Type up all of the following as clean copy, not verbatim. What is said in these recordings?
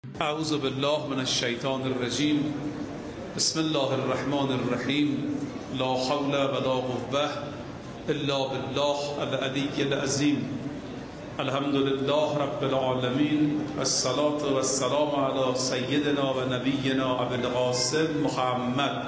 اعوذ بالله من الشیطان الرجیم. بسم الله الرحمن الرحیم. لا حول ولا قوة الا بالله العلی العظیم. الحمد لله رب العالمین. الصلاة والسلام علی سیدنا و نبینا ابی القاسم محمد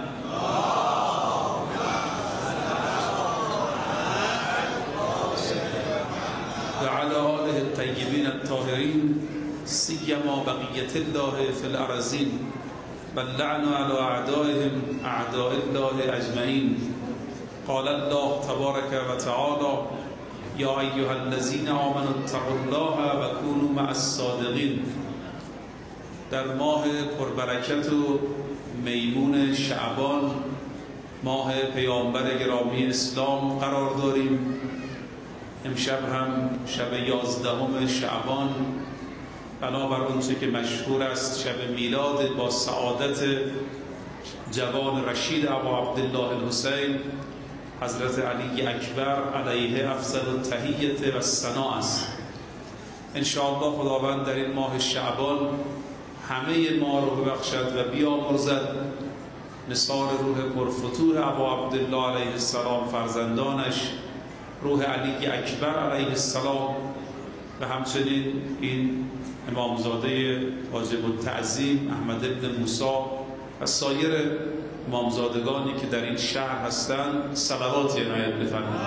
و علی آله الطیبین الطاهرین، سیما بقیت الله فی الارضین و اللعن علی اعدائهم اعداء الله اجمعین. قال الله تبارک و تعالی: یا ایها الذین آمنوا اتقوا الله و کونوا مع الصادقین. در ماه پربرکت و میمون شعبان، ماه پیامبر گرامی اسلام قرار داریم. امشب هم شب 11 شعبان، بنابر اونچه که مشهور است شب میلاد با سعادت جوان رشید ابا عبدالله الحسین حضرت علی اکبر علیه افضل التحیة و الثناء است. انشاءالله خداوند در این ماه شعبان همه ما رو ببخشد و بیامرزد. نثار روح پرفتوح ابا عبدالله علیه السلام، فرزندانش، روح علی اکبر علیه السلام و همچنین این امامزاده واجب التعظیم احمد ابن موسی و سایر امامزادگانی که در این شهر هستند صلوات عنایت بفرمایید.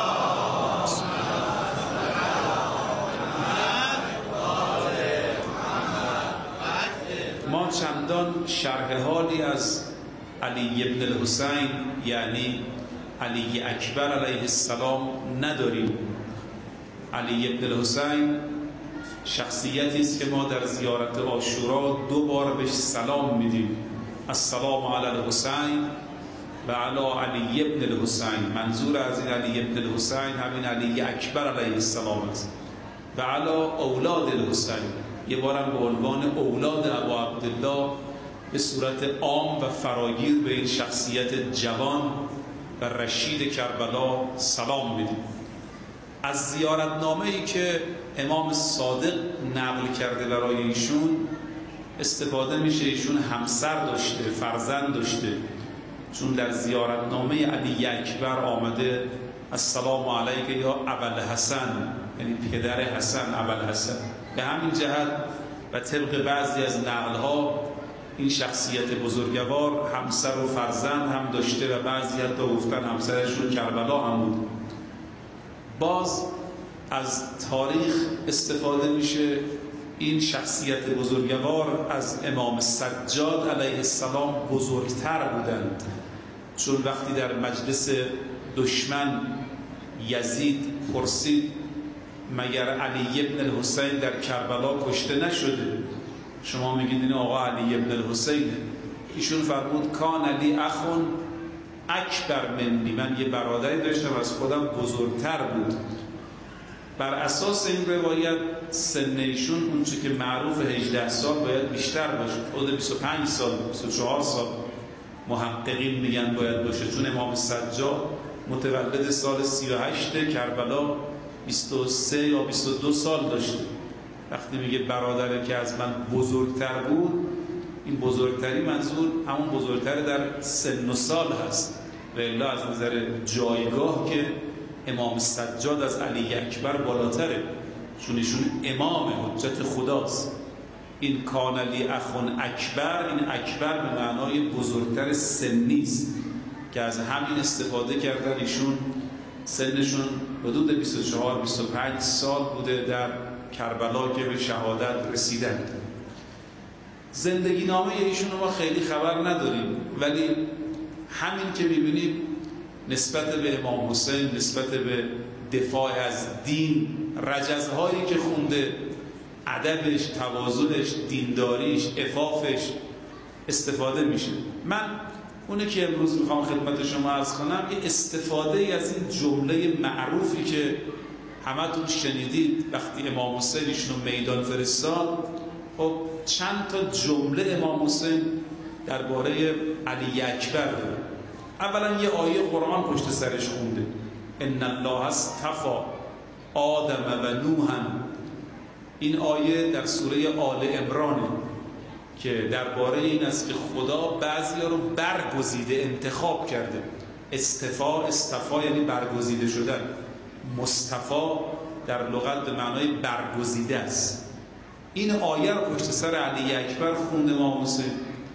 ما چندان شرح حالی از علی ابن الحسین یعنی علی اکبر علیه السلام نداریم. علی ابن الحسین شخصیتی است که ما در زیارت عاشورا 2 بار بهش سلام میدیم: السلام علی الحسین و علی علی ابن الحسین. منظور از این علی ابن الحسین همین علی اکبر علیه السلام است و علی اولاد الحسین. یه بارم به عنوان اولاد ابا عبدالله به صورت عام و فراگیر به این شخصیت جوان و رشید کربلا سلام میدیم. از زیارتنامه‌ای که امام صادق نقل کرده برای ایشون استفاده میشه. ایشون همسر داشته، فرزند داشته، چون در زیارتنامه علی اکبر آمده السلام علیک یا ابوالحسن، یعنی پدر حسن، ابوالحسن. به همین جهت و طبق بعضی از نقل‌ها این شخصیت بزرگوار همسر و فرزند هم داشته و بعضی حتی گفتن همسرشون کربلا هم بود. باز از تاریخ استفاده میشه. این شخصیت بزرگوار از امام سجاد علیه السلام بزرگتر بودند، چون وقتی در مجلس دشمن یزید پرسید مگر علی ابن الحسین در کربلا کشته نشده؟ شما میگید این آقا علی ابن الحسینه. ایشون فرمود کان علی اخون اکبر منی، من یه برادری داشتم از خودم بزرگتر بود. بر اساس این روایت سن ایشون اونچه که معروف 18 سال باید بیشتر باشه، حدود 25 سال 24 سال محققین میگن باید باشه، چون امام سجاد متولد سال 38 کربلا 23 یا 22 سال داشته. وقتی میگه برادره که از من بزرگتر بود، این بزرگتری منظور همون بزرگتر در سن و سال هست و الا از نظر جایگاه که امام سجاد از علی اکبر بالاتره، چون ایشون امام حجت خداست. این کان علی اخون اکبر، این اکبر به معنای بزرگتر سنی است که از همین استفاده کردن. ایشون سنشون حدود 24-25 سال بوده در کربلا که به شهادت رسیدند. زندگی نامه ایشون ما خیلی خبر نداریم، ولی همین که میبینیم نسبت به امام حسین، نسبت به دفاع از دین، رجزهایی که خونده، ادبش، تواضعش، دینداریش، عفافش استفاده میشه. من اونه که امروز میخوام خدمت شما عرض کنم یه استفاده از این جمله معروفی که همتون شنیدید وقتی امام حسین ایشونو میدان فرستاد. خب چند تا جمله امام حسین درباره علی اکبر داره. اولا یه آیه قرآن پشت سرش خونده: ان الله اصطفی آدم و نوحا. این آیه در سوره آل عمران. که درباره این است که خدا بعضیا رو برگزیده، انتخاب کرده. استفا یعنی برگزیده شدن. مصطفی در لغت به معنای برگزیده است. این آیه رو پشت سر علی اکبر خوند امام حسین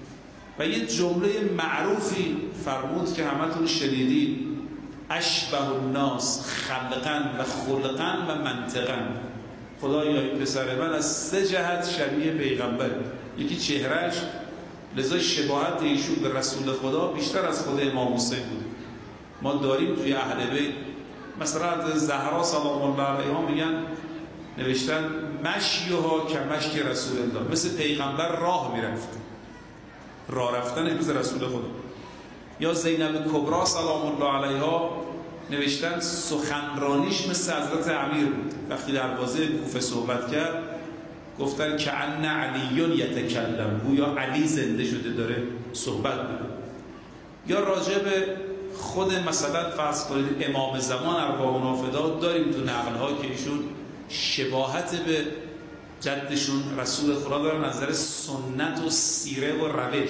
و یه جمله معروفی فرمود که همتون شنیدید: اشبه الناس خلقا و خلقا و منطقا. خدایا این پسر من از 3 جهت شبیه پیغمبر. یکی چهرهش، لذا شباهت ایشون به رسول خدا بیشتر از خود امام حسین بود. ما داریم توی اهل بیت مثلا زهرا سلام الله علیها میگن، نوشتن مشیها کمشی رسول الله، مثل پیغمبر راه میرفت، راه رفتن مثل رسول خدا. یا زینب کبرا سلام الله علیها نوشتن سخنرانیش مثل حضرت امیر بود. وقتی دروازه کوفه صحبت کرد گفتن که ان علی یتکلم، گویا علی زنده شده داره صحبت میکنه. یا راجع به خود مثلا فرض کنید امام زمان ارواح و نافذات داریم تو نقل‌ها که ایشون شباهت به جدشون رسول خدا دارن نظر سنت و سیره و روش.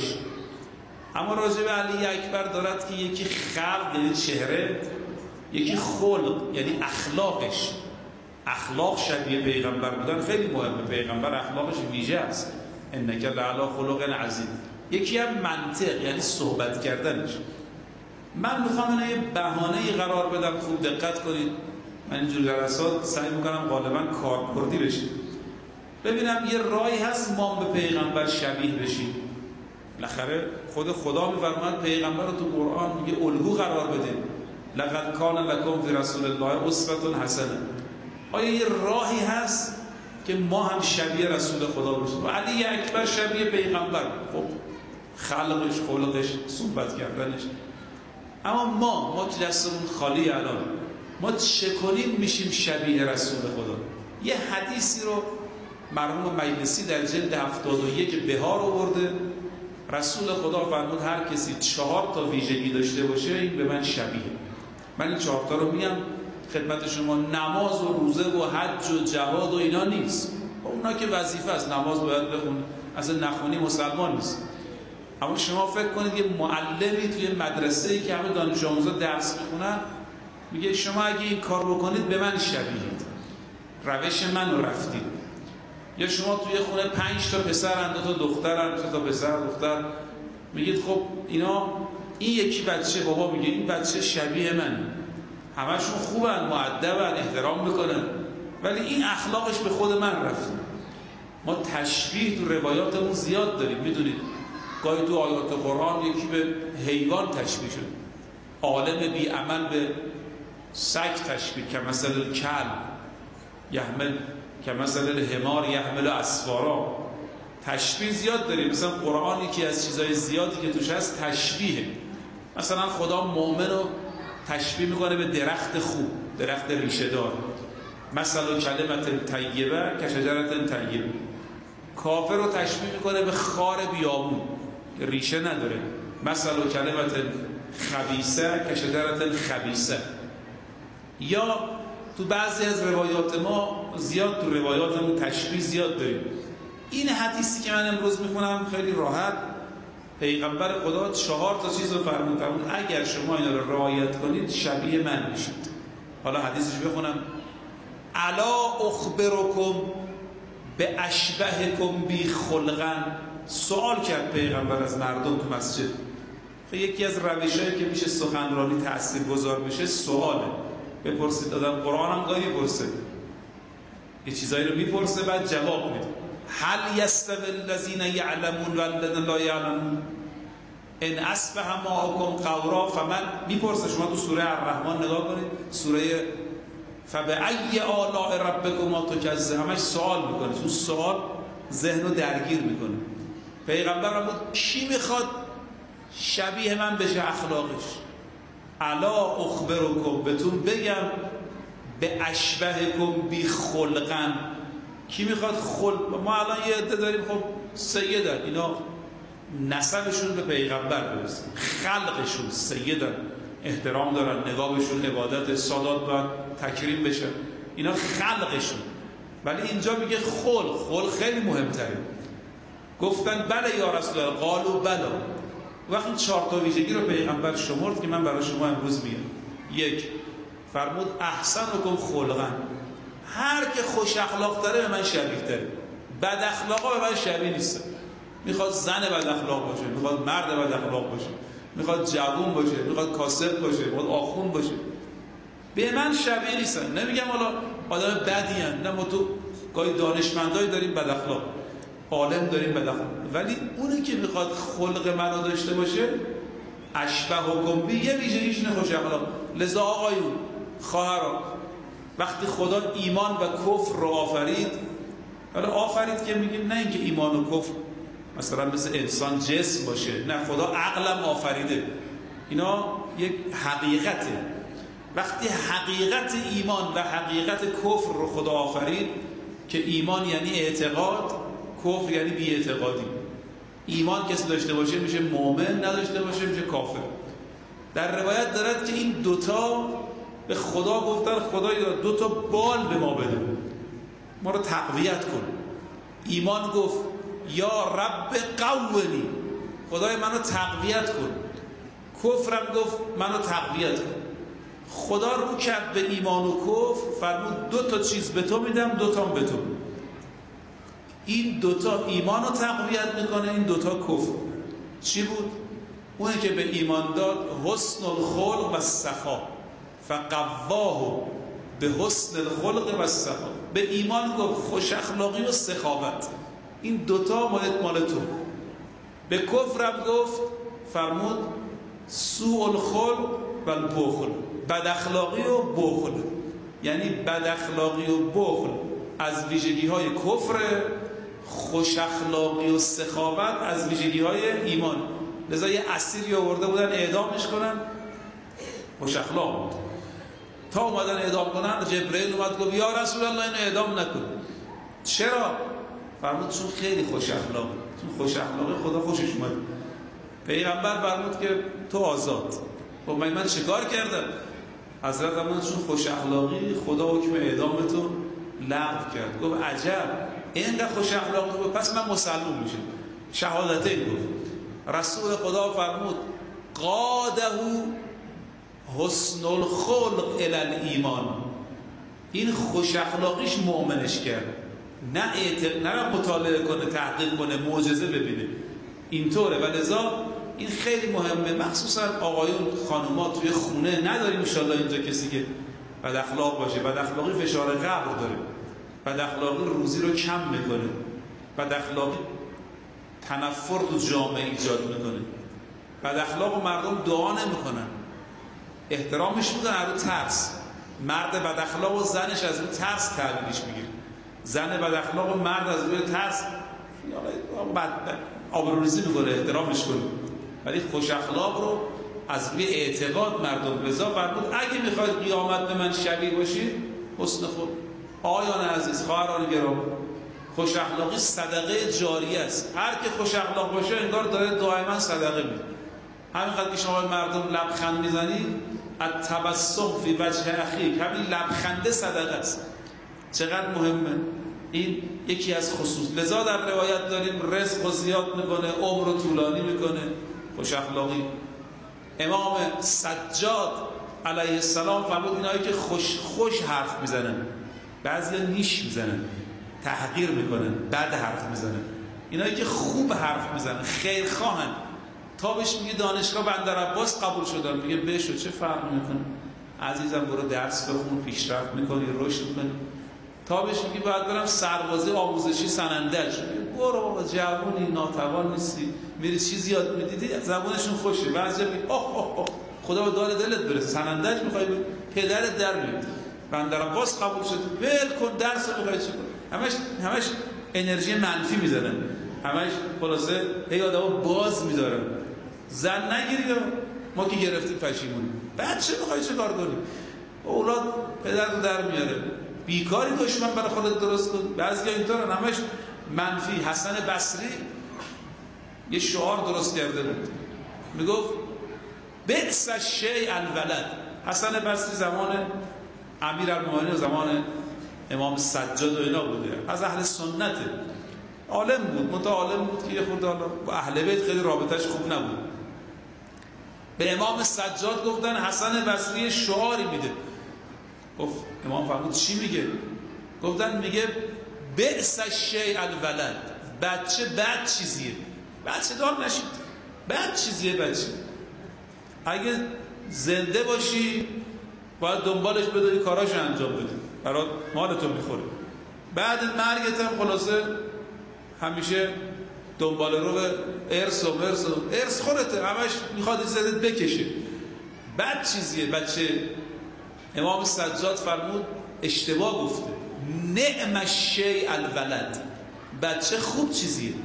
اما راجع به علی اکبر دارد که یکی خلق یعنی چهره، یکی خلق یعنی اخلاقش. اخلاق شبیه پیغمبر بودن خیلی مهمه. پیغمبر اخلاقش ویژه است، انک لعلی خلق عظیم. یکی هم منطق یعنی صحبت کردنش. من میخوام اینو یه بهانه‌ای قرار بدم، خوب دقت کنید. من اینجور جلسات سعی میکنم غالبا کاربردی بشه. ببینم یه راهی هست ما به پیغمبر شبیه بشیم. بالاخره خود خدا میفرماید پیغمبر رو تو قرآن میگه الگو قرار بده. لقد کان لکم فی رسول الله اسوة حسنه. آیا یه راهی هست که ما هم شبیه رسول خدا بشیم؟ و علی اکبر شبیه پیغمبر، خب خلقش، خلقش، صحبت کردنش. اما ما که دستمون خالی الان، ما چه کنیم میشیم شبیه رسول خدا؟ یه حدیثی رو مرحوم مجلسی در جلد 71 بهار آورده. رسول خدا فرمود هر کسی 4 تا ویژگی داشته باشه این به من شبیه. من این 4 تا رو میگم خدمت شما. نماز و روزه و حج و جهاد و اینا نیست، اونا که وظیفه است، نماز باید بخون، اصلا نخونی مسلمان نیست. اما شما فکر کنید یه معلمی توی مدرسه‌ای که همه دانش آموزا درس میخونن میگه شما اگه این کار بکنید به من شبیهید، روش منو رفتید. یا شما توی خونه 5 تا پسرن، 2 تا دخترن، 3 تا پسر دختر، میگید خب اینا، این یکی بچه، بابا میگه این بچه شبیه منه، همشون خوبن، مؤدبن، احترام میکنن، ولی این اخلاقش به خود من رفت. ما تشبیه تو روایاتمون زیاد داریم. میدونید گاهی تو آیات قرآن یکی به حیوان تشبیه شد، عالم بی عمل به سگ تشبیه، که مثل کلب یحمل، که مثل الحمار یحمل اسفارا. تشبیه زیاد داریم. مثلا قرآن یکی از چیزهای زیادی که توش هست تشبیه. مثلا خدا مؤمن رو تشبیه میکنه به درخت خوب، درخت ریشه دار. مثلا کلمت طیبه که شجرت طیبه. کافر رو تشبیه میکنه به خار بیابون که ریشه نداره. مثلا کلمت خبیثه که شجرت خبیثه. یا تو بعضی از روایات ما زیاد، تو روایاتمون تشبیه زیاد داریم. این حدیثی که من امروز میخونم خیلی راحت پیغمبر خدا 4 تا چیز رو فرمود، اگر شما اینا رو رعایت کنید شبیه من میشید. حالا حدیثش بخونم: الا اخبرکم به اشبهکم بی خلقا. سوال کرد پیغمبر از مردم تو مسجد. یکی از روشایی که میشه سخنرانی تاثیرگذار بشه سواله. بپرسید، آدم قرآن هم گاهی پرسه، یه چیزایی رو میپرسه بعد جواب میده. هل یستوی الذین یعلمون والذین لا یعلمون ان اصبح ماءکم غورا. فمن میپرسه. شما تو سوره الرحمن نگاه کنید، سوره فبأی آلاء ربکما تکذبان، همش سوال میکنه. اون سوال ذهن رو درگیر میکنه. پیغمبر بود کی میخواد شبیه من بشه اخلاقش؟ الا اخبرکم، بهتون بگم، به اشبهکم بی خلقا. کی میخواد ما الان یه عده داریم خب سیدن، اینا نسبشون به پیغمبر برسه، خلقشون سیدن، احترام دارن، نگاهشون عبادت، سادات باید تکریم بشه، اینا خلقشون. ولی اینجا میگه خلق خیلی مهمتره. گفتن بله یا رسول الله، قالوا بلا. وقتی 4 تا ویژگی رو پیغمبر شمرد که من برای شما امروز میگم. 1 فرمود احسنکم خلقا، هر که خوش اخلاق تره به من شبیه تره. بد اخلاقا به من شبیه نیست. میخواد زن بد اخلاق باشه، میخواد مرد بد اخلاق باشه، میخواد جوون باشه، میخواد کاسب باشه، میخواد آخوند باشه، به من شبیه نیستن. نمیگم حالا آدم بدی ان، نه، ما تو گاهی دانشمندایی داریم بد اخلاق، عالم داریم بد اخلاق، ولی اونی که میخواد خلق منو داشته باشه اشبه و گنبی یه ویژگیش اینه، خوش اخلاق. لذا آقایون، خواهران، وقتی خدا ایمان و کفر رو آفرید، حالا آفرید که میگیم نه اینکه ایمان و کفر مثلا مثل انسان جسم باشه، نه، خدا عقلم آفریده، اینا یک حقیقته. وقتی حقیقت ایمان و حقیقت کفر رو خدا آفرید که ایمان یعنی اعتقاد، کفر یعنی بی اعتقادی. ایمان کسی داشته باشه میشه مؤمن، نداشته باشه میشه کافر. در روایت دارد که این دوتا به خدا گفتن خدایا 2 تا بال به ما بده، ما رو تقویت کن. ایمان گفت یا رب قونی، خدای منو تقویت کن. کفرم گفت منو تقویت کن. خدا رو کرد به ایمان و کفر، فرمود 2 تا چیز به تو میدم، 2 تام به تو. این 2 تا ایمان رو تقویت میکنه، این 2 تا کفر. چی بود؟ اونی که به ایمان داد حسن الخلق و السخا، فقواه به حسن الخلق و السخا. به ایمان گفت خوش اخلاقی و سخاوت، این 2 تا مال تو. به کفرم گفت، فرمود سوء الخلق و البخل، بد اخلاقی و بخل. یعنی بد اخلاقی و بخل از ویژگی های کفر، خوش اخلاقی و سخاوت از ویژگی های ایمان. لذا یه اسیری آورده بودن اعدامش کنن، خوش اخلاق بود. تا اومدن اعدام کنن، جبرئیل اومد گفت یا رسول الله اینو اعدام نکن. چرا؟ فرمود چون خیلی خوش اخلاق، چون خوش اخلاقی خدا خوشش اومد. پیغمبر فرمود که تو آزاد. خب من چیکار کردم؟ حضرت فرمود چون خوش اخلاقی خدا حکم اعدام تو لغو کرد. گفت عجب، اینقدر خوش اخلاقی بود، پس من مسلمان میشم. شهادتین گفت. رسول خدا فرمود قاده حسن الخلق الی الایمان، این خوش اخلاقیش مؤمنش کرد. نه مطالعه کنه، تحقیق کنه، معجزه ببینه، اینطوره. و لذا این خیلی مهمه، مخصوصا آقایون، خانوما توی خونه نداریم ان شاءالله اینجا کسی که بد اخلاق باشه. بد اخلاقی فشار قبر داره، بد اخلاقی روزی رو کم میکنه، بد اخلاقی تنفر تو جامعه ایجاد میکنه، بد اخلاق و مردم دعا نمیکنن، احترامش میدن رو ترس. مرد بد اخلاق و زنش از رو ترس تحویلش میگیره، زن بد اخلاق و مرد از روی ترس آبروریزی میکنه، احترامش کنه. ولی خوش اخلاق رو از روی اعتقاد مردم. لذا فرمود اگه میخواید قیامت به من شبیه باشید، حسن خلق. آقایان عزیز، خواهران گرامی، خوش اخلاقی صدقه جاریه است. هر که خوش اخلاق باشه انگار داره دائما صدقه میده. همینقدر که شما مردم لبخند میزنید، التبسم فی وجه اخیک، همین لبخنده صدقه است. چقدر مهمه این، یکی از خصوص. لذا در روایت داریم رزق رو زیاد میکنه، عمر رو طولانی میکنه خوش اخلاقی. امام سجاد علیه السلام فرمود اینایی که خوش حرف میزنن، بعضیا نیش میزنن، تحقیر میکنن، بد حرف میزنن. اینایی که خوب حرف میزنن، خیرخواهن. تا بهش میگه دانشگاه بندر عباس قبول شدم، میگه بشو، چه فرق میکنه عزیزم، برو درس بخون، پیشرفت میکنی، رشد میکنی. تا بهش میگه باید برم سربازی آموزشی سنندج، برو بابا، جوونی، ناتوان نیستی، میری چیزی یاد میدیدی، زبونشون خوشه. بعضی میگه اوه خدا به دار دلت برسه، سنندج میخوای پدرت در میاد، بندر عباس قبول شد، ول کن درس رو، میخوای چیکار؟ همش انرژی منفی میزنن، همش خلاصه هی آدمو باز میذارن. زن نگیری، ما که گرفتیم پشیمونیم. بچه میخوای چه کار کنی؟ اولاد پدر رو در میاره، بیکاری دشمن برای خودت درست کن. بعضی اینطورن، همش منفی. حسن بصری یه شعار درست کرده بود، میگفت بئس الشیء الولد. حسن بصری زمان امیرالمومنین و زمان امام سجاد و اینا بوده، از اهل سنته. عالم بود، متعالم بود که یه خورده با اهل بیت خیلی رابطش خوب نبود. به امام سجاد گفتن حسن بصری شعاری میده. گفت امام فرمود چی میگه؟ گفتن میگه بئس الشیء الولد، بچه بد چیزیه، بچه دار نشید، بد چیزیه بچه. اگه زنده باشی باید دنبالش بدوی، کاراشو انجام بدی، برات مالتو میخوره. بعد مرگت هم خلاصه همیشه دنبال رو به ارث خورته، همش میخواد زدت بکشه، بد چیزیه بچه. امام سجاد فرمود اشتباه گفته، نعم الشیء الولد، بچه خوب چیزیه،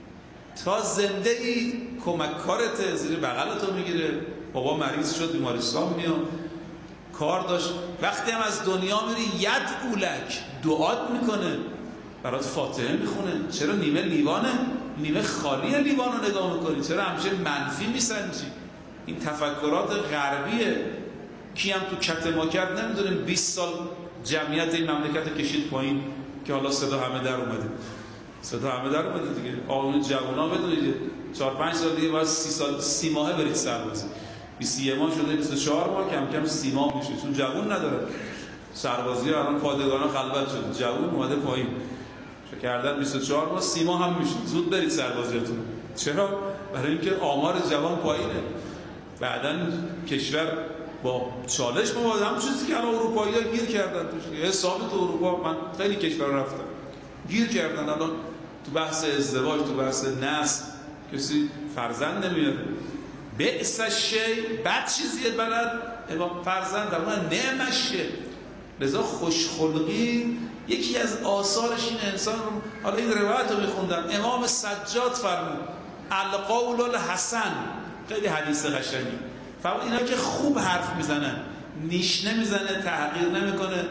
تا زنده ای کمک کارته، زیر بغلتو میگیره، بابا مریض شد بیمارستان میاد، کار داشت، وقتی هم از دنیا میری ید اولک دعات میکنه، برات فاتحه میخونه. چرا نیمه لیوانه، نیمه خالی لیوان رو نگاه میکنی؟ چرا همیشه منفی میسنجی؟ این تفکرات غربیه. کی هم تو کت ما کرد نمیدونیم 20 سال جمعیت این مملکت کشید پایین که حالا صدا همه در اومده، صدا همه در اومده دیگه. آقایون جوونا بدونید 4-5 سال دیگه باید 30 سال 30 ماهه برید سربازی، 21 ماه شده 24 ماه، کم کم 30 ماه میشه، چون جوون نداره سربازی ها. الان پادگانا خلوت شده، جوون اومده پایین چه کردن 24 ماه 30 ماه هم میشه. زود برید سربازیاتون. چرا؟ برای اینکه آمار جوان پایینه. بعدن کشور با چالش مواجه، هم چیزی که الان اروپایی‌ها گیر کردن توش. حساب تو اروپا من خیلی کشور رفتم گیر کردن الان تو بحث ازدواج، تو بحث نسل، کسی فرزند نمیاره. بئس الشیء، بد چیزیه بلد فرزند، در واقع نعم الشیء. لذا خوشخلقی یکی از آثارش این انسان رو، حالا این روایت رو میخوندم، امام سجاد فرمود القول الحسن، خیلی حدیث قشنگی فرمود اینا که خوب حرف میزنن، نیش نمیزنه، تحقیر نمیکنه،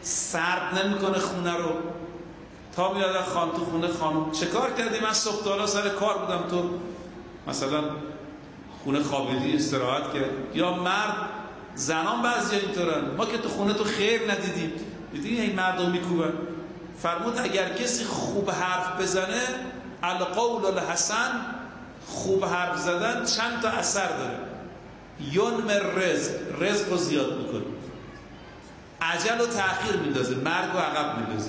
سرد نمیکنه خونه رو. تا میادن خان تو خونه، خانم چه کار کردی؟ من صبح تا سر کار بودم، تو مثلا خونه خوابیدی استراحت کرد. یا مرد، زنان بعضی اینطورن، ما که تو خونه تو خیر ندیدیم، دیدی این مردم میکوبن. فرمود اگر کسی خوب حرف بزنه، القول الحسن، خوب حرف زدن چند تا اثر داره. ینم رزق رو زیاد میکنه، عجل و تأخیر میندازه، مرگ و عقب میندازه،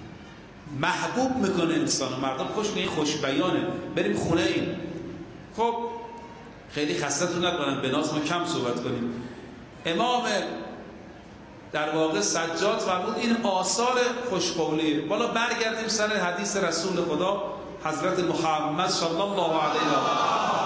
محبوب میکنه انسان، مردم خوش میگن، خوش بیانه. بریم خونه این. خب خیلی خستتون نکنم، به ناز ما کم صحبت کنیم. امام در واقع سجاد فرمود این آثار خوشقولیه. بالا برگردیم سر حدیث رسول خدا حضرت محمد صلی الله علیه و آله.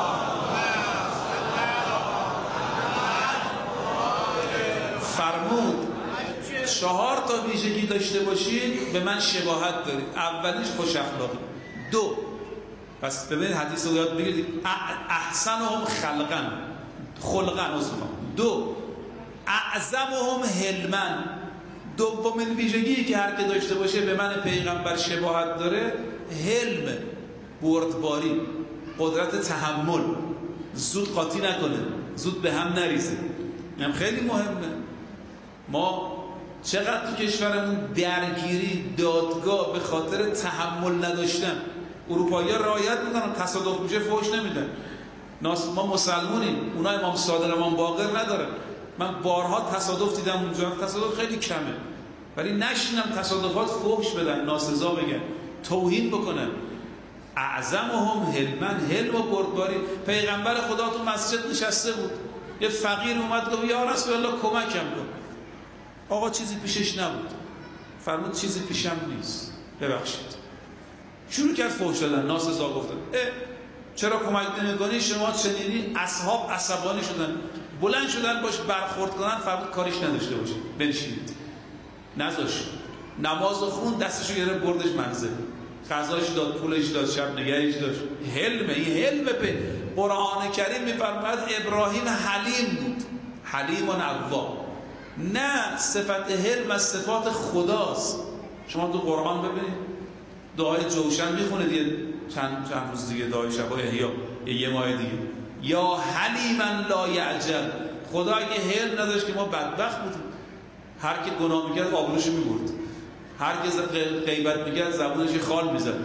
فرمود 4 تا ویژگی داشته باشید به من شباهت دارید. اولیش خوش اخلاقی. 2 پس ببینید حدیث رو یاد بگیرید، احسنهم خلقا. 2 اعظمهم حلما. دومین ویژگی که هر که داشته باشه به من پیغمبر شباهت داره، حلم، بردباری، قدرت تحمل، زود قاطی نکنه، زود به هم نریزه. این خیلی مهمه. ما چقدر تو کشورمون درگیری، دادگاه به خاطر تحمل نداشتن. اروپایی‌ها رعایت میکنن، تصادف میشه فحش نمیدن. ما مسلمونیم، اونا امام صادق امام باقر ندارن. من بارها تصادف دیدم اونجا، تصادف خیلی کمه، ولی نشینم تصادفات فحش بدن، ناسزا بگن، توهین بکنن. اعظمهم حلما، حلم و بردباری. پیغمبر خدا تو مسجد نشسته بود، یه فقیر اومد گفت یا رسول الله کمکم کن. آقا چیزی پیشش نبود، فرمود چیزی پیشم نیست، ببخشید. شروع کرد فحش دادن، ناسزا گفتن. چرا کمک نمی‌کنی؟ شما چنینی. اصحاب عصبانی شدن، بلند شدن باش برخورد کنن. فرمود کاریش نداشته باشه، بنشینید. نذاشت. نماز خون، دستشو گرفت بردش منزل، غذاش داد، پولش داد، شب نگهش داشت. حلم. این حلم به قرآن کریم می‌فرماید ابراهیم حلیم بود، حلیم و نوا. نه، صفت حلم از صفات خداست. شما تو قرآن ببینید دعای جوشن میخونه دیگه، چند روز دیگه دعای شب احیا، یه ماه دیگه، یا حلیما لا یعجل. خدا اگه حلم نداشت که ما بدبخت بودیم. هر کی گناه میکرد آبروش میبرد، هر کی غیبت میکرد زبونش خال میزد.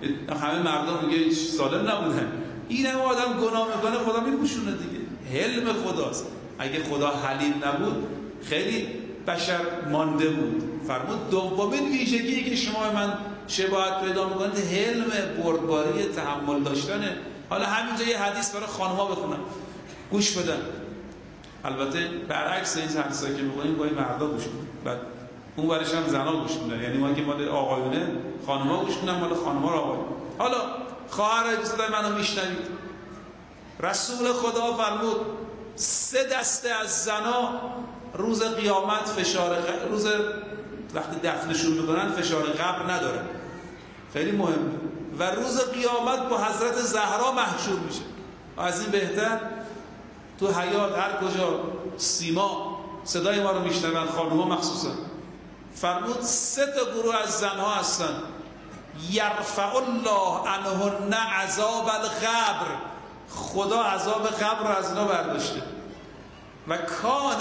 همه مردم میگه هیچ سالم نبودن. این هم آدم گناه میکنه خدا میپوشونه دیگه. حلم خداست. اگه خدا حلیم نبود خیلی بشر مانده بود. فرمود دومین ویژگی که شما من شباهت پیدا میکنید حلم، بردباری، تحمل داشتنه. حالا همینجا یه حدیث برای خانم‌ها بخونم گوش بدن. البته برعکس این حدیثایی که می‌خونیم با این مردا گوش بدن، بعد اون ورش هم زنا گوش میدن. یعنی ما که مال آقایونه خانم‌ها گوش میدن، مال خانم‌ها رو آقایون. حالا خواهر صدای منو میشنوید. رسول خدا فرمود 3 دسته از زنا روز قیامت روز وقتی دفنشون میکنن فشار قبر ندارن. خیلی مهمه. و روز قیامت با حضرت زهرا محشور میشه. از این بهتر تو حیات هر کجا سیما صدای ما رو میشنون، خانوما مخصوصا. فرمود 3 گروه از زنها هستن. یرفع الله عنهن عذاب القبر، خدا عذاب قبر رو از اینا برداشته. و کان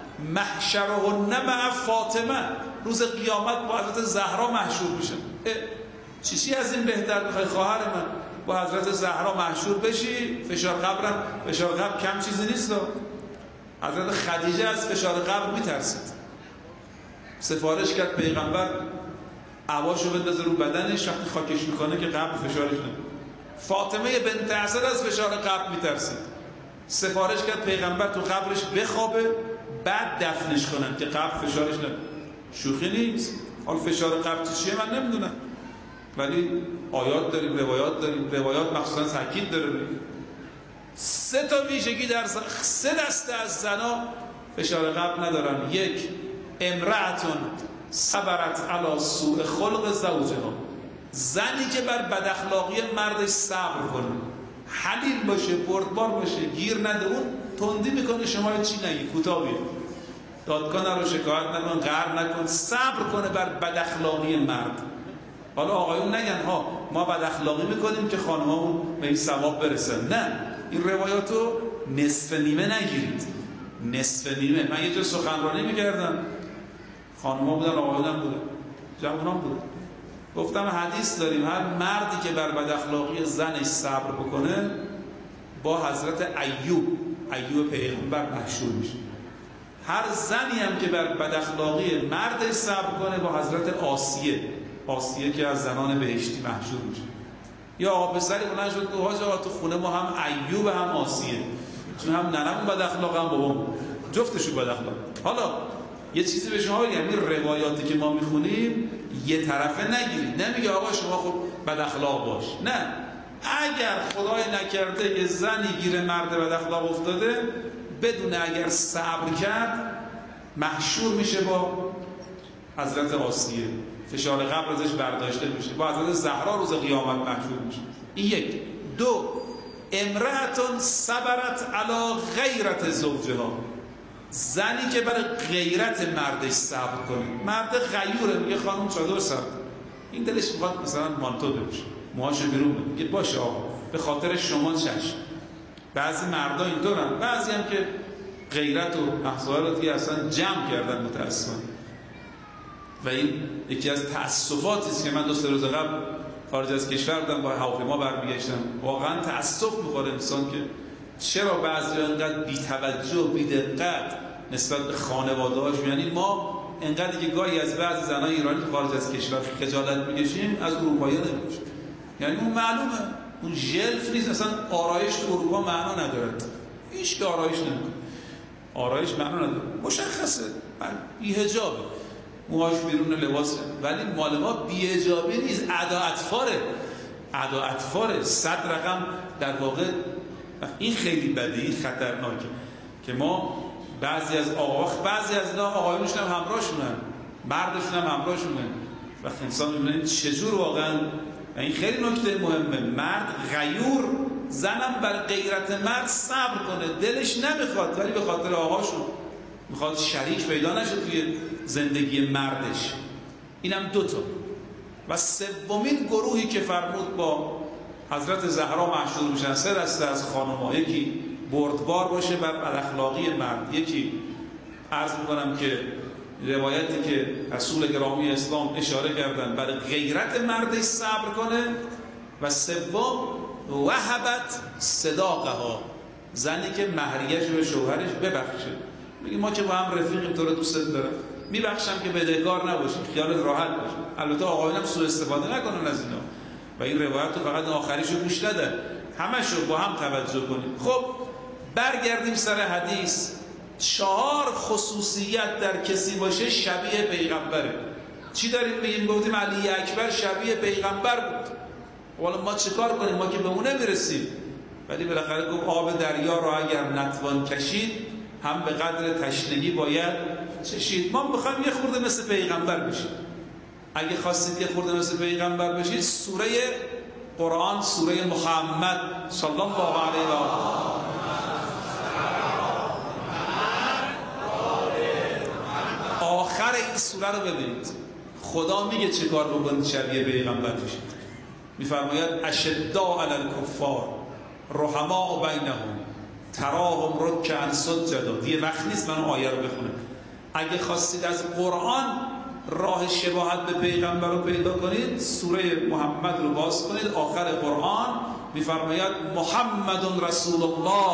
محشرهن مع فاطمه، روز قیامت با حضرت زهرا محشور میشن. چیزی از این بهتر میخوای خواهر من با حضرت زهرا محشور بشی؟ فشار قبر کم چیزی نیست. حضرت خدیجه از فشار قبر میترسید، سفارش کرد پیغمبر عواشو بندازه رو بدنش، وقتی خاکش میکنه که قبر فشارش نمیده. فاطمه بنت اسد از فشار قبر میترسید، سفارش کرد پیغمبر تو قبرش بخوابه بعد دفنش کنن که قبر فشارش نمیده. شوخی نیست. حال فشار قبر چیه من نمیدونم، ولی آیات داریم، روایات داریم، روایات مخصوصا تاکید داره. 3 ویژگی در 3 دسته از زنا فشار قبر ندارن. 1 امرأتون صبرت علی سوء خلق زوجها، زنی که بر بد اخلاقی مردش صبر کنه، حلیم باشه، بردبار باشه، گیر نده. اون تندی میکنه شما چی نگی، کوتاه بیا، دادگاه نرو، شکایت نکن، قهر نکن، صبر کنه بر بد اخلاقی مرد. حالا آقایون نگن ها ما بد اخلاقی میکنیم که خانمامون به این ثواب برسن. نه، این روایاتو نصف نیمه نگیرید. نصف نیمه. من یه جا سخنرانی میکردم، خانم‌ها بودن، آقایون هم بودن، جوانان بودن. گفتم حدیث داریم هر مردی که بر بد اخلاقی زنش صبر بکنه با حضرت ایوب پیغمبر محشور میشه. هر زنی هم که بر بد اخلاقی مردش صبر کنه با حضرت آسیه که از زنان بهشتی محشور میشه. یا آقا پسری بلند شد که حاج آقا تو خونه ما هم ایوب هم آسیه، چون هم ننمون بد اخلاق هم بابامون جفتشون بد اخلاق. حالا یه چیزی به شما بگم، این روایاتی که ما میخونیم یه طرفه نگیرید. نمیگه آقا شما خب بد اخلاق باش. نه، اگر خدای نکرده یه زنی گیر مرد بد اخلاق افتاده، بدون اگر صبر کرد محشور میشه با حضرت آسیه، فشار قبر ازش برداشته میشه، با حضرت زهرا روز قیامت محشور میشه. این 1. 2 امرأتون صبرت علی غیرت زوجها، زنی که برای غیرت مردش صبر کنه. مرد غیوره، میگه خانم چادر صبر، این دلش میخواد مثلا مانتو بپوشه، موهاشو بیرون بده، میگه باشه آقا به خاطر شما چشم. بعضی مردا اینطورن، بعضی هم که غیرت و محصولاتی اصلا جمع کردن متأسفانه. و این یکی از تأسفاتی است که من 2-3 روز قبل خارج از کشور بودم، با هواپیما برمیگشتم. واقعا تأسف می‌خوره انسان که چرا بعضی انقدر بی‌توجه و بی‌دقت نسبت به خانواده‌هاش. یعنی ما انقدر که گاهی از بعضی زنای ایرانی خارج از کشور خجالت می‌کشیم، از اروپایی‌ها نمی‌کشیم. یعنی اون معلومه، اون ژلف نیست، اصلا آرایش تو اروپا معنا نداره. هیچ که آرایش نمی‌کنه، آرایش معنا نداره، مشخصه، بی‌حجابه، موهاش بیرون لباسه. ولی مال ما بی‌حجابی نیست، ادا اطفاره 100 رقم در واقع. این خیلی بدی، خطرناکه که ما بعضی از اینا آقایونشون هم همراهشونن، مردشون هم همراهشونه. وقتی انسان می‌بینه چجور واقعا، این خیلی نکته مهمه، مرد غیور، زنم بر غیرت مرد صبر کنه، دلش نمیخواد ولی به خاطر آقاشون میخواد شریک پیدا نشه توی زندگی مردش. اینم 2 تا. و 3مین گروهی که فرمود با حضرت زهرا محشور میشن 3 دسته از خانم‌ها. یکی بردبار باشه بر بد اخلاقی مرد، یکی عرض میکنم که روایتی که رسول گرامی اسلام اشاره کردن برای غیرت مردش صبر کنه، و سوم وهبت صداقها، زنی که مهریه‌اش به شوهرش ببخشه، میگه ما که با هم رفیقیم، تو رو دوست دارم، میبخشم که بدهکار نباشی، خیالت راحت باشه. البته آقایون هم سوء استفاده نکنن از اینا و این روایت رو فقط آخریشو گوش ندن، همشو با هم توجه کنیم. خب برگردیم سر حدیث. 4 خصوصیت در کسی باشه شبیه پیغمبره. چی داریم بگیم؟ گفتیم علی اکبر شبیه پیغمبر بود. حالا ما چه کار کنیم؟ ما که به اون نمیرسیم، ولی بالاخره گفت آب دریا رو اگر نتوان کشید هم به قدر تشنگی باید چشید. ما میخوایم یه خورده مثل پیغمبر بشیم. اگه خواستید یه خورده مثل پیغمبر بشید، سوره قرآن، سوره محمد صلی الله علیه و آله، آخر این سوره رو ببینید. خدا میگه چه کار بکنید شبیه پیغمبر بشید. میفرماید اشداء علی الکفار رحماء بینهم تراهم رکعا سجدا. دیگه وقت نیست من آیه رو بخونم. اگه خواستید از قرآن راه شباهت به پیغمبر رو پیدا کنید، سوره محمد رو باز کنید. آخر قرآن میفرماید محمد رسول الله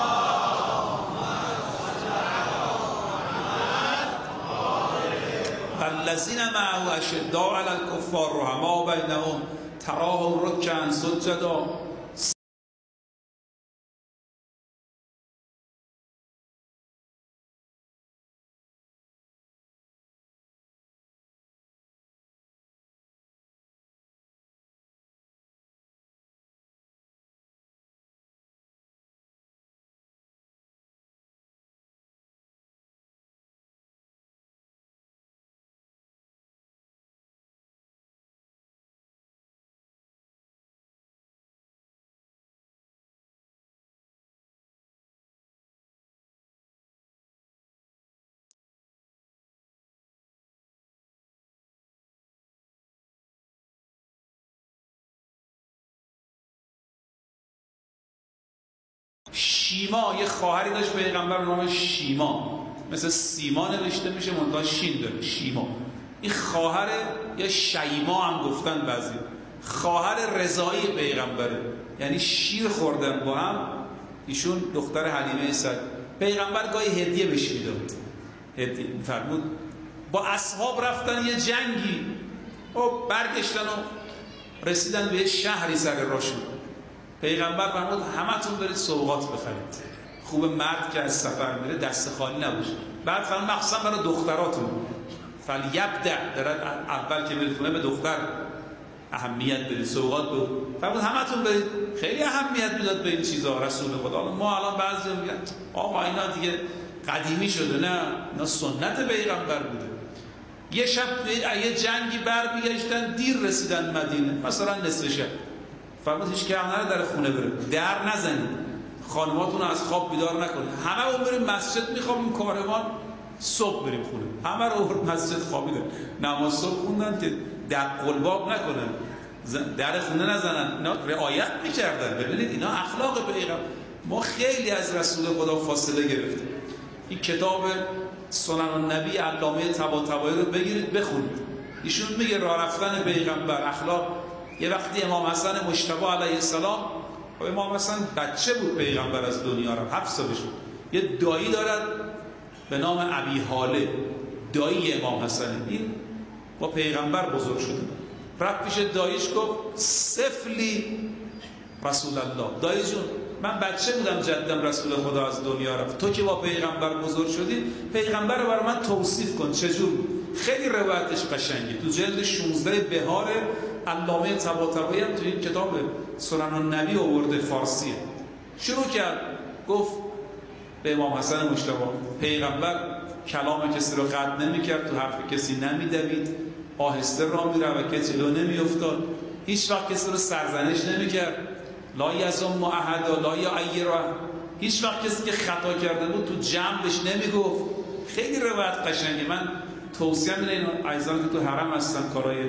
الذین معه اشداء علی الکفار رحماء بینهم تراهم رکعا سجدا. شیما یه خواهری داشت پیغمبر به نام شیما، مثل سیما نوشته میشه منتها شین داره، شیما. این خواهر یا شیما هم گفتن بعضی، خواهر رضایی پیغمبره، یعنی شیر خوردن با هم. ایشون دختر حلیمه سعدی. پیغمبر گاهی هدیه بهش میداد، هدیه فرمود. با اصحاب رفتن یه جنگی و برگشتن و رسیدن به شهری سر راشون. پیغمبر فرمود همتون برید سوغات بخرید. خوب مرد که از سفر میره دست خالی نباشه. بعد فرمود مخصوصا برای دختراتون فلیبدأ، دارد اول که برید خونه به دختر اهمیت بدید، سوغات بود. فرمود همتون برید. خیلی اهمیت میداد به این چیزا رسول خدا. ما الان بعضی میگن آقا اینا دیگه قدیمی شده. نه، اینا سنت پیغمبر بوده. یه شب یه جنگی برمیگشتن، دیر رسیدن مدینه، مثلا نصف شب. فرمود هیچ که نره در خونه بره، در نزنید، خانماتون از خواب بیدار نکنید، همه اون بریم مسجد میخوابیم، کاروان صبح بریم خونه. همه رو مسجد خوابیدن، نماز صبح خوندن که در قلباب نکنن، در خونه نزنن. اینا رعایت میکردن. ببینید اینا اخلاق پیغمبر. ما خیلی از رسول خدا فاصله گرفتیم. این کتاب سنن النبی علامه طباطبایی رو بگیرید بخونید. ایشون میگه راه رفتن پیغمبر، اخلاق. یه وقتی امام حسن مجتبی علیه السلام، امام حسن بچه بود، پیغمبر از دنیا رفت، 7 سالش بود. یه دایی دارد به نام ابی حاله، دایی امام حسن. این با پیغمبر بزرگ شده. رفت پیش داییش گفت سفلی رسول الله، دایی جون من بچه بودم جدم رسول خدا از دنیا رفت، تو که با پیغمبر بزرگ شدی، پیغمبر رو برای من توصیف کن چجور. خیلی روایتش قشنگه. تو جلد 16 بهار علامه طباطبایی هم تو این کتاب سنن النبی آورده، فارسیه. شروع کرد گفت به امام حسن مجتبی پیغمبر کلام کسی رو قطع نمی‌کرد، تو حرف کسی نمی‌دوید، آهسته راه می‌رفت و کسی جلو نمی‌افتاد، هیچ وقت کسی رو سرزنش نمی‌کرد، لا یزم احد لا یعیر، هیچ وقت کسی که خطا کرده بود تو جمع بهش نمیگفت. خیلی روایت قشنگه. من توصیه می‌کنم اینا عزیزان که تو حرم هستن، کارهای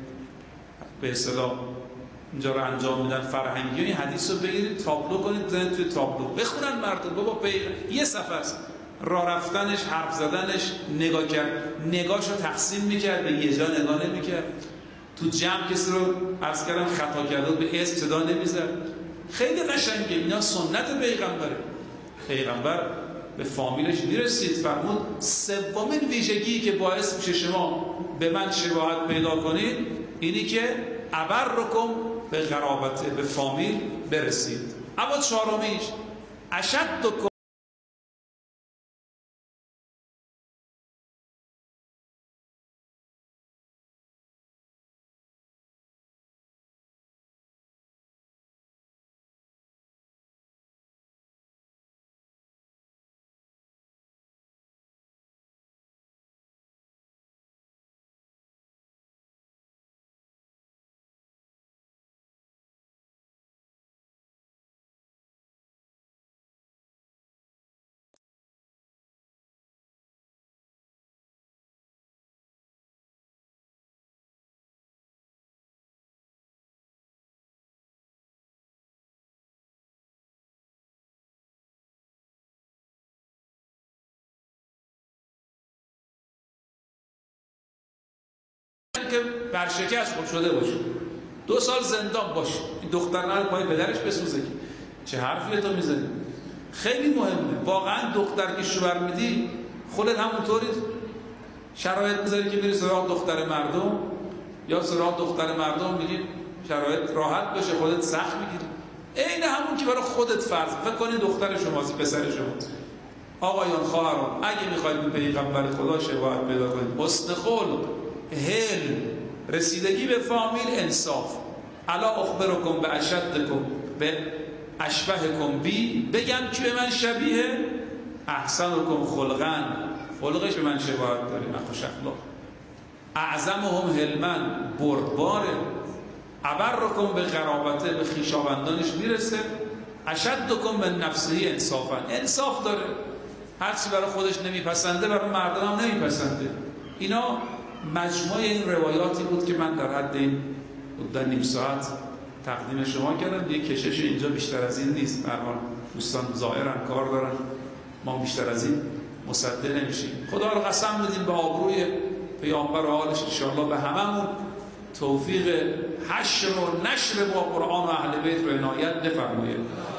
به اصطلاح اینجا رو انجام میدن فرهنگی، این حدیث رو بگیرید تابلو کنید، بزنید توی تابلو بخونن مردم. بابا یه صفحه است، راه رفتنش، حرف زدنش، نگاه کرد، نگاهشو تقسیم میکرد، به یه جا نگاه نمیکرد. تو جمع کسی رو عرض کردم خطا کرده به اسم صدا نمیزد. خیلی قشنگه، اینا سنت پیغمبره. پیغمبر به فامیلش میرسید، فرمود سومین ویژگی که باعث میشه شما به من شباهت پیدا کنید اینی که ابرکم به قرابته، به فامیل برسید. اما چهارمیش اشدکم که برشکست خود شده باشه، 2 سال زندان باشه، این دختر نره پای پدرش بسوزه. چه حرفی تو میزنی؟ خیلی مهمه واقعا. دختر که شوهر میدی خودت همونطوری شرایط میذاری که میری سراغ دختر مردم، یا سراغ دختر مردم میگی شرایط راحت بشه، خودت سخت میگیری. عین همون که برای خودت فرض فکر کنی دختر شماست، پسر شماست. آقایان خواهران، اگه میخواید به پیغمبر خدا شباهت پیدا کنید، حسن خلق، حلم، رسیدگی به فامیل، انصاف. الا اخبرکم به اشدکم به اشبهکم بی، بگم که به من شبیه احسنکم خلقا، خلقش به من شباهت داره، من خوش اخلاق. اعظمهم حلما، بردباره. ابرکم به قرابته، به خویشاوندانش میرسه. اشدکم به نفسه انصافا، انصاف داره، هرچی برای خودش نمیپسنده برای مردم هم نمیپسنده. اینا مجموعه این روایاتی بود که من در حد این حدود نیم ساعت تقدیم شما کردم. یه کشش اینجا بیشتر از این نیست، به هر حال دوستان ظاهرن کار دارن، ما بیشتر از این مصدق نمیشیم. خدا رو قسم بدیم به آبروی پیامبر و آلش ان شاء الله به هممون توفیق حشر و نشر با قرآن و اهل بیت رو عنایت بفرمایید.